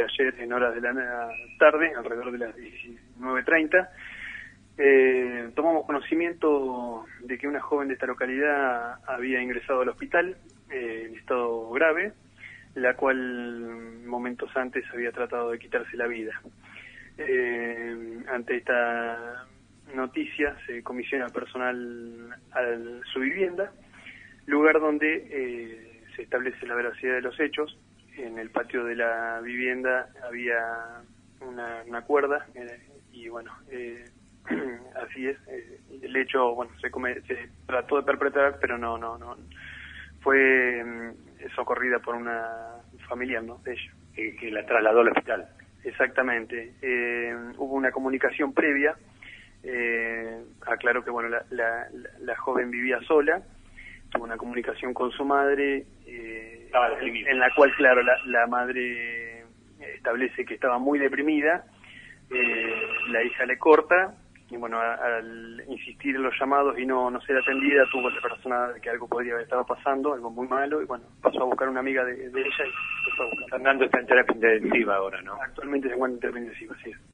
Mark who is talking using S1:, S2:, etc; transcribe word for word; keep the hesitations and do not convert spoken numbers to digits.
S1: ayer en horas de la tarde, alrededor de las diecinueve treinta. Eh, tomamos conocimiento de que una joven de esta localidad había ingresado al hospital eh, en estado grave, la cual momentos antes había tratado de quitarse la vida. Eh, ante esta noticia se comisiona personal a su vivienda, lugar donde eh, se establece la veracidad de los hechos. En el patio de la vivienda había una, una cuerda eh, y bueno, eh, así es. Eh, el hecho, bueno, se, come, se trató de perpetrar, pero no, no, no, fue eh, socorrida por una familiar, ¿no?, de ella.
S2: Que, que la trasladó al hospital.
S1: Exactamente. Eh, hubo una comunicación previa. Eh, aclaró que bueno, la, la, la joven vivía sola, tuvo una comunicación con su madre, eh, en, en la cual, claro, la, la madre establece que estaba muy deprimida. Eh, la hija le corta y bueno, a, al insistir en los llamados y no, no ser atendida, tuvo la persona de que algo podría haber estado pasando, algo muy malo, y bueno, pasó a buscar una amiga de, de ella y se fue a buscar.
S2: Fernando está en terapia intensiva ahora, ¿no?
S1: Actualmente se encuentra en terapia intensiva, sí.